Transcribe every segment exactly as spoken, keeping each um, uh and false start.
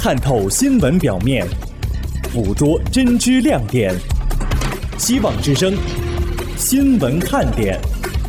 探透新闻表面，捕捉真知亮点。希望之声，新闻看点。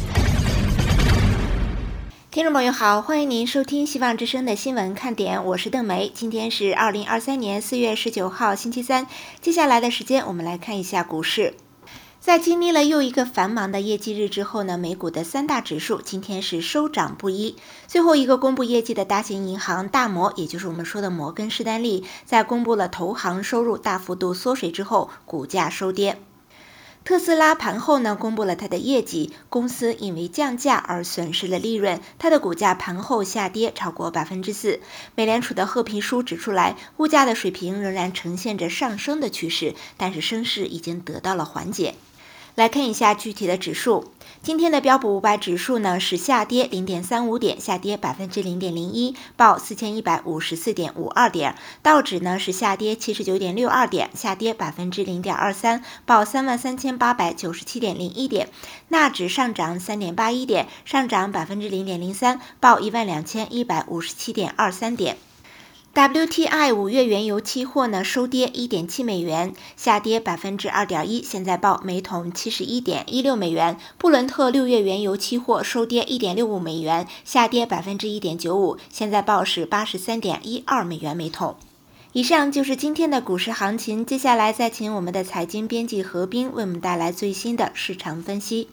听众朋友好，欢迎您收听希望之声的新闻看点，我是邓梅。今天是二零二三年四月十九号星期三，接下来的时间我们来看一下股市。在经历了又一个繁忙的业绩日之后呢，美股的三大指数今天是收涨不一。最后一个公布业绩的大型银行大摩，也就是我们说的摩根士丹利，在公布了投行收入大幅度缩水之后，股价收跌。特斯拉盘后呢，公布了它的业绩，公司因为降价而损失了利润，它的股价盘后下跌超过百分之四。美联储的褐皮书指出来，物价的水平仍然呈现着上升的趋势，但是升势已经得到了缓解。来看一下具体的指数，今天的标普五百指数呢是下跌 零点三五 点，下跌 百分之零点零一，报四千一百五十四点五二点。道指呢是下跌 七十九点六二 点，下跌 百分之零点二三，报 三万三千八百九十七点零一点。纳指上涨 三点八一 点，上涨 百分之零点零三，报 一万两千一百五十七点二三点。W T I 五月原油期货呢收跌 一点七美元，下跌 百分之二点一， 现在报每桶 七十一点一六美元。布伦特六月原油期货收跌 一点六五美元，下跌 百分之一点九五， 现在报是 八十三点一二美元每桶。以上就是今天的股市行情，接下来再请我们的财经编辑何冰为我们带来最新的市场分析。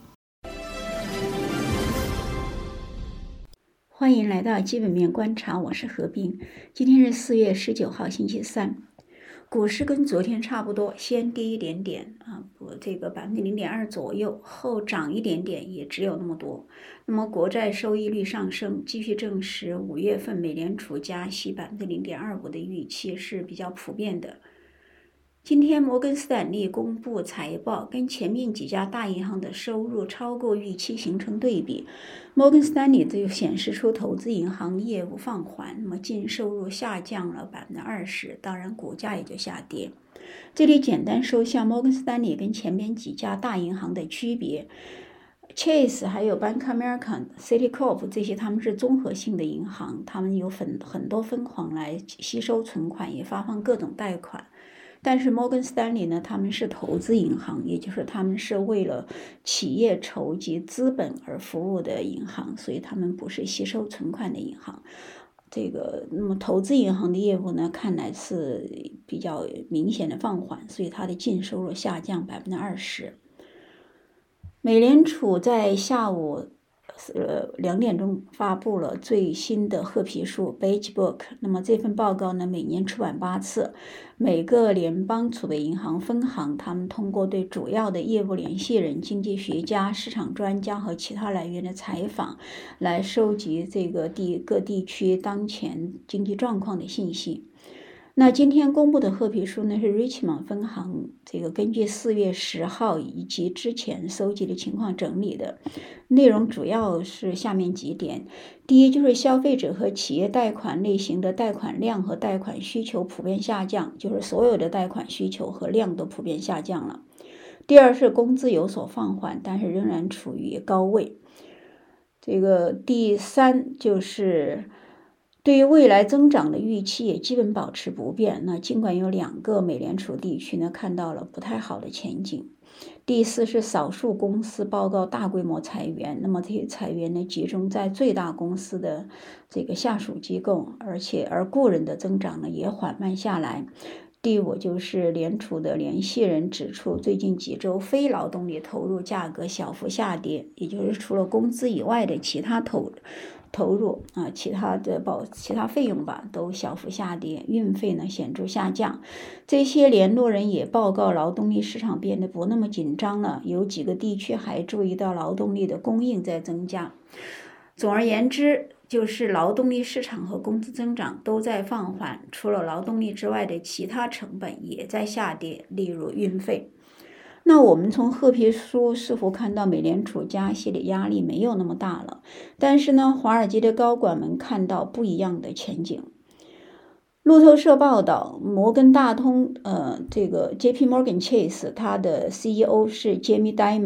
欢迎来到基本面观察，我是何冰。今天是四月十九号星期三，股市跟昨天差不多，先跌一点点啊，不这个百分之零点二左右，后涨一点点，也只有那么多。那么国债收益率上升，继续证实五月份美联储加息百分之零点二五的预期是比较普遍的。今天摩根斯坦利公布财报，跟前面几家大银行的收入超过预期形成对比。摩根斯坦利就显示出投资银行业务放缓，那么净收入下降了 百分之二十， 当然股价也就下跌。这里简单说一下摩根斯坦利跟前面几家大银行的区别。Chase 还有 Bank America、Citicorp 这些他们是综合性的银行，他们有很很多分行来吸收存款，也发放各种贷款。但是摩根斯丹利呢，他们是投资银行，也就是他们是为了企业筹集资本而服务的银行，所以他们不是吸收存款的银行。这个那么投资银行的业务呢，看来是比较明显的放缓，所以它的净收入下降 百分之二十。美联储在下午呃，两点钟发布了最新的褐皮书 Beige Book。 那么这份报告呢，每年出版八次，每个联邦储备银行分行他们通过对主要的业务联系人、经济学家、市场专家和其他来源的采访，来收集这个地各地区当前经济状况的信息。那今天公布的褐皮书呢，是 Richmond 分行这个根据四月十号以及之前收集的情况整理的，内容主要是下面几点。第一，就是消费者和企业贷款类型的贷款量和贷款需求普遍下降，就是所有的贷款需求和量都普遍下降了。第二是工资有所放缓，但是仍然处于高位。这个第三就是对于未来增长的预期也基本保持不变，那尽管有两个美联储地区呢看到了不太好的前景。第四是少数公司报告大规模裁员，那么这些裁员呢集中在最大公司的这个下属机构，而且而个人的增长呢也缓慢下来。第五就是联储的联系人指出，最近几周非劳动力投入价格小幅下跌，也就是除了工资以外的其他投投入啊，其他的保其他费用吧都小幅下跌，运费呢显著下降。这些联络人也报告劳动力市场变得不那么紧张了，有几个地区还注意到劳动力的供应在增加。总而言之，就是劳动力市场和工资增长都在放缓，除了劳动力之外的其他成本也在下跌，例如运费。那我们从褐皮书似乎看到美联储加息的压力没有那么大了，但是呢，华尔街的高管们看到不一样的前景。路透社报道，摩根大通呃，这个 J P Morgan Chase 它的 C E O 是 Jamie Dimon，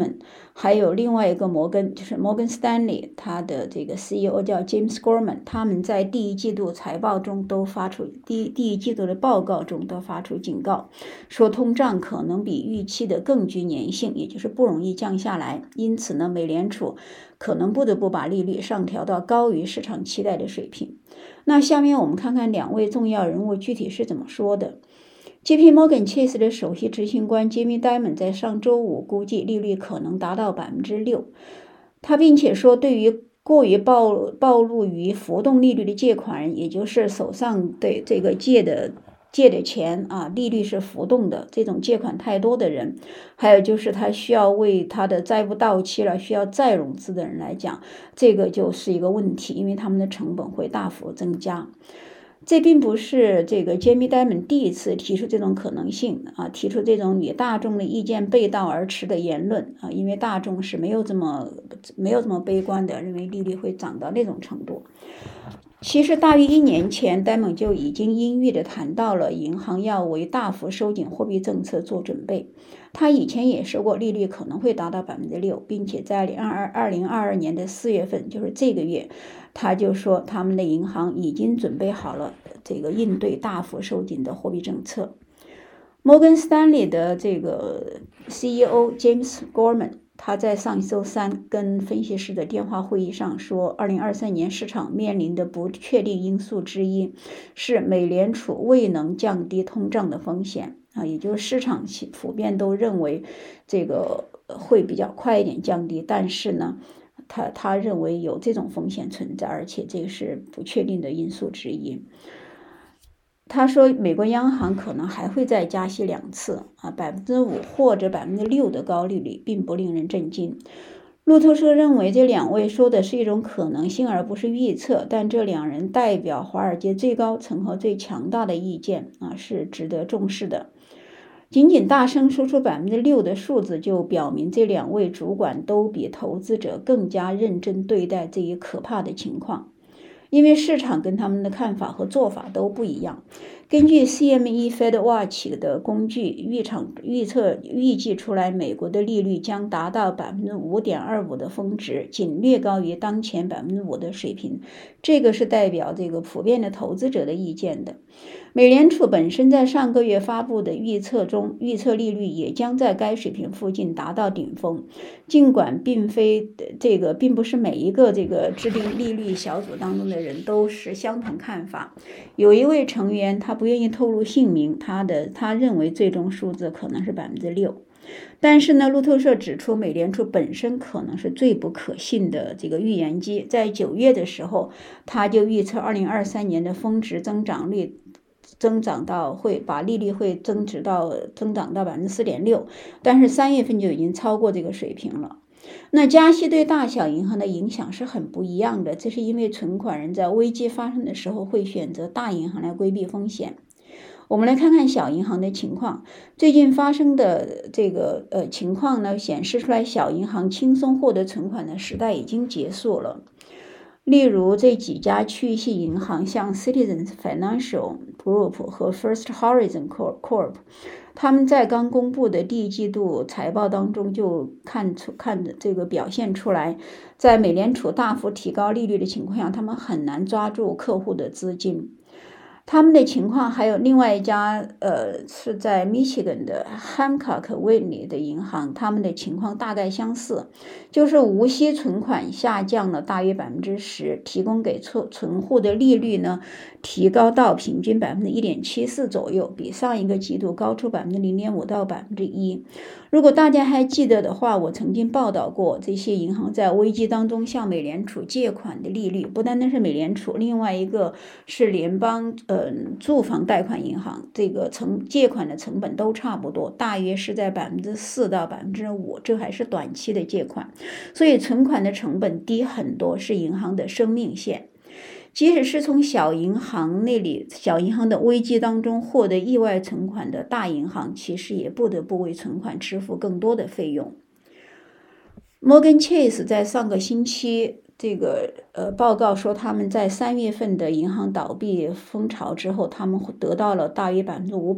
还有另外一个摩根，就是摩根斯丹利，他的这个 C E O 叫 James Gorman， 他们在第一季度财报中都发出第第一季度的报告中都发出警告，说通胀可能比预期的更具粘性，也就是不容易降下来。因此呢，美联储可能不得不把利率上调到高于市场期待的水平。那下面我们看看两位重要人物具体是怎么说的。J P Morgan Chase 的首席执行官 Jamie Dimon 在上周五估计利率可能达到 百分之六， 他并且说，对于过于暴暴露于浮动利率的借款人，也就是手上对这个借的借的钱啊，利率是浮动的，这种借款太多的人，还有就是他需要为他的债务到期了需要再融资的人来讲，这个就是一个问题，因为他们的成本会大幅增加。这并不是这个 Jamie Dimon 第一次提出这种可能性啊，提出这种与大众的意见背道而驰的言论啊，因为大众是没有这么没有这么悲观的，认为利率会涨到那种程度。其实大约一年前 Dimon 就已经阴郁地谈到了银行要为大幅收紧货币政策做准备。他以前也说过利率可能会达到 百分之六， 并且在二零二二年的四月份，就是这个月，他就说他们的银行已经准备好了这个应对大幅收紧的货币政策。摩根斯丹利的这个 C E O James Gorman， 他在上周三跟分析师的电话会议上说，二零二三年市场面临的不确定因素之一是美联储未能降低通胀的风险啊，也就是市场普遍都认为这个会比较快一点降低，但是呢，他他认为有这种风险存在，而且这个是不确定的因素之一。他说，美国央行可能还会再加息两次啊， 百分之五 或者 百分之六 的高利率并不令人震惊。路透社认为这两位说的是一种可能性而不是预测，但这两人代表华尔街最高层和最强大的意见啊，是值得重视的。仅仅大声说出 百分之六 的数字，就表明这两位主管都比投资者更加认真对待这一可怕的情况。因为市场跟他们的看法和做法都不一样。根据 C M E Fed Watch 的工具预场预测预计出来，美国的利率将达到 百分之五点二五 的峰值，仅略高于当前 百分之五 的水平。这个是代表这个普遍的投资者的意见的。美联储本身在上个月发布的预测中，预测利率也将在该水平附近达到顶峰。尽管并非这个并不是每一个这个制定利率小组当中的人都是相同看法，有一位成员他不愿意透露姓名，他的他认为最终数字可能是 百分之六。但是呢，路透社指出，美联储本身可能是最不可信的这个预言机。在九月的时候，他就预测二零二三年的峰值增长率增长到会把利率会增值到增长到 百分之四点六， 但是三月份就已经超过这个水平了。那加息对大小银行的影响是很不一样的，这是因为存款人在危机发生的时候会选择大银行来规避风险。我们来看看小银行的情况。最近发生的这个呃情况呢，显示出来小银行轻松获得存款的时代已经结束了。例如这几家区域性银行，像 Citizens Financial Group 和 First Horizon Corp， 他们在刚公布的第一季度财报当中就看出看的这个表现出来，在美联储大幅提高利率的情况下，他们很难抓住客户的资金。他们的情况还有另外一家呃是在 Michigan 的 Hancock Whitney 的银行，他们的情况大概相似，就是无息存款下降了大约 百分之十， 提供给存户的利率呢提高到平均 百分之一点七四 左右，比上一个季度高出 百分之零点五 到 百分之一。 如果大家还记得的话，我曾经报道过这些银行在危机当中向美联储借款的利率，不单单是美联储，另外一个是联邦呃住房贷款银行，这个成借款的成本都差不多，大约是在 百分之四 到 百分之五， 这还是短期的借款，所以存款的成本低很多，是银行的生命线。即使是从小银行那里小银行的危机当中获得意外存款的大银行，其实也不得不为存款支付更多的费用。摩根 Chase 在上个星期这个呃报告说，他们在三月份的银行倒闭风潮之后，他们得到了大约 百分之五百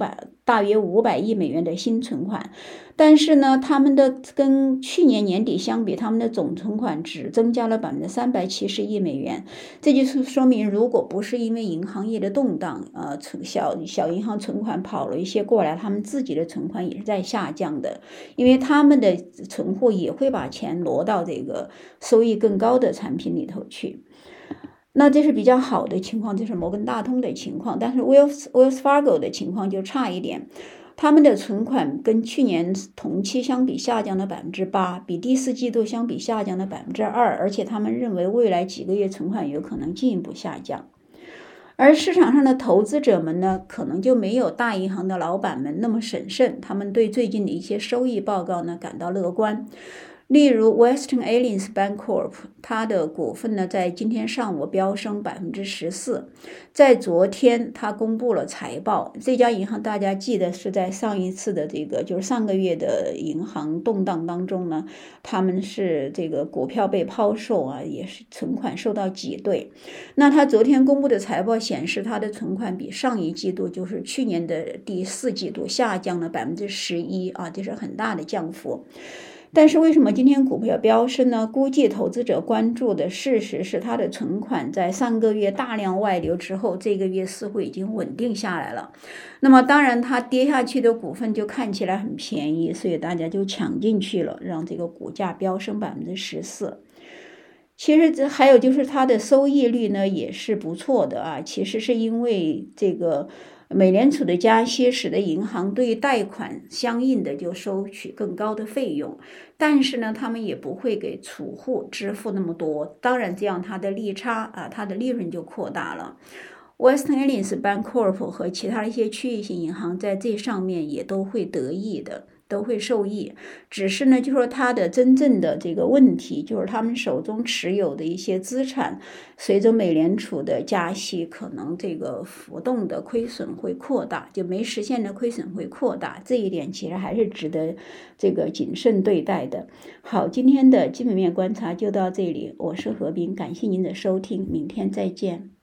大约五百亿美元的新存款，但是呢，他们的跟去年年底相比，他们的总存款只增加了百分之三百七十亿美元。这就是说明，如果不是因为银行业的动荡，呃，小小银行存款跑了一些过来，他们自己的存款也是在下降的，因为他们的存户也会把钱挪到这个收益更高的产品里头去。那这是比较好的情况，这是摩根大通的情况，但是 Wells Wells Fargo 的情况就差一点，他们的存款跟去年同期相比下降了百分之八，比第四季度相比下降了百分之二，而且他们认为未来几个月存款有可能进一步下降。而市场上的投资者们呢，可能就没有大银行的老板们那么审慎，他们对最近的一些收益报告呢感到乐观。例如 Western Alliance Bancorp， 它的股份呢在今天上午飙升 百分之十四， 在昨天它公布了财报。这家银行大家记得是在上一次的这个就是上个月的银行动荡当中呢，他们是这个股票被抛售啊，也是存款受到挤兑。那它昨天公布的财报显示，它的存款比上一季度就是去年的第四季度下降了 百分之十一 啊，这是很大的降幅。但是为什么今天股票飙升呢？估计投资者关注的事实是，它的存款在上个月大量外流之后，这个月似乎已经稳定下来了。那么当然它跌下去的股份就看起来很便宜，所以大家就抢进去了，让这个股价飙升 百分之十四。其实这还有就是它的收益率呢也是不错的啊，其实是因为这个美联储的加息使得银行对贷款相应的就收取更高的费用，但是呢，他们也不会给储户支付那么多，当然这样它的利差啊，它的利润就扩大了。Western Alliance Bancorp 和其他一些区域性银行在这上面也都会得益的，都会受益。只是呢，就是说它的真正的这个问题，就是他们手中持有的一些资产，随着美联储的加息，可能这个浮动的亏损会扩大，就没实现的亏损会扩大。这一点其实还是值得这个谨慎对待的。好，今天的基本面观察就到这里，我是何冰，感谢您的收听，明天再见。